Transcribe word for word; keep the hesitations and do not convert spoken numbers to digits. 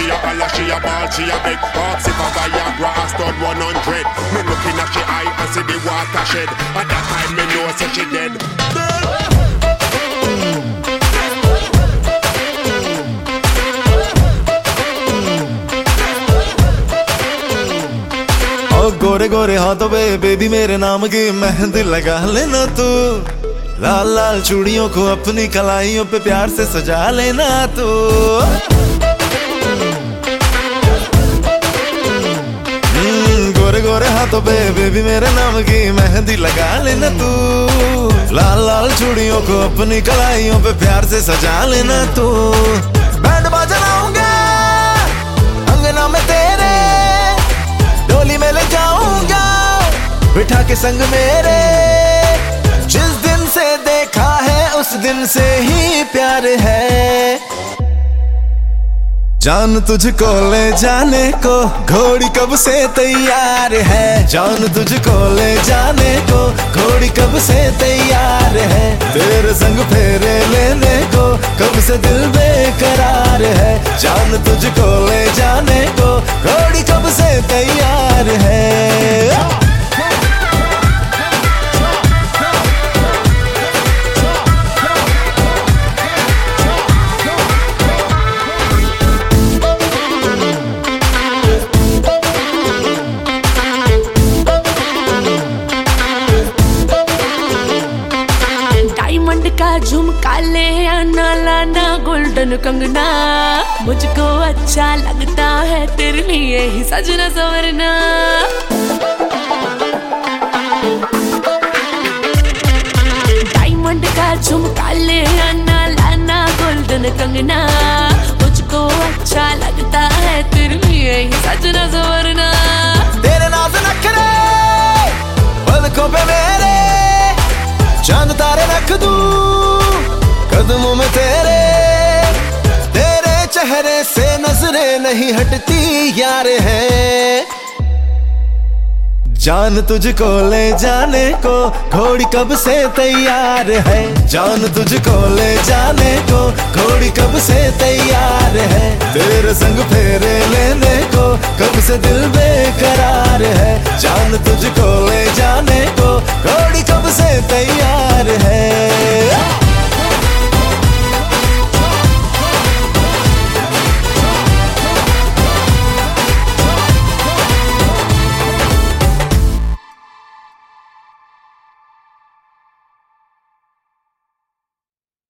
She a holla, she a ball, she a beg. Ask if a Viagra a stud one hundred. Me looking at she eye and see the water shed. At that time me know say she dead. गोरे गोरे हाथों पे baby मेरे नाम की मेहंदी लगा लेना तू। लाल लाल चूड़ियों को अपनी कलाइयों पे प्यार से सजा लेना तू। गोरे गोरे हाथों पे बेबी मेरे नाम की मेहंदी लगा लेना तू। लाल लाल चूड़ियों को अपनी कलाइयों पे प्यार से सजा लेना तू। बैंड बाजा लाऊंगा अंगना में तेरे, डोली में ले जाऊंगा बिठा के संग मेरे। जिस दिन से देखा है उस दिन से ही प्यार है। जान तुझको ले जाने को घोड़ी कब से तैयार है। जान तुझको ले जाने को घोड़ी कब से तैयार है। तेरे संग फेरे लेने को कब से दिल बेकरार है। जान तुझको ले जाने को घोड़ी कब से तैयार है। का झुमका ले आना लाना गोल्डन कंगना। मुझको अच्छा लगता है तेरे लिए ही सजना संवरना। डायमंड का झुमका ले आना लाना गोल्डन कंगना। मुझको अच्छा लगता है तेरे लिए ही सजना संवरना। तेरे नाज़ नखरे पलकों पे मेरे चांद तारे रख दूं कदमों में तेरे। तेरे चेहरे से नजरें नहीं हटती यार है। जान तुझको ले जाने को घोड़ी कब से तैयार है। जान तुझको ले जाने को घोड़ी कब से तैयार है। तेरे संग फेरे लेने को कब से दिल बेकरार है। जान तुझको ले जाने को घोड़ी कब से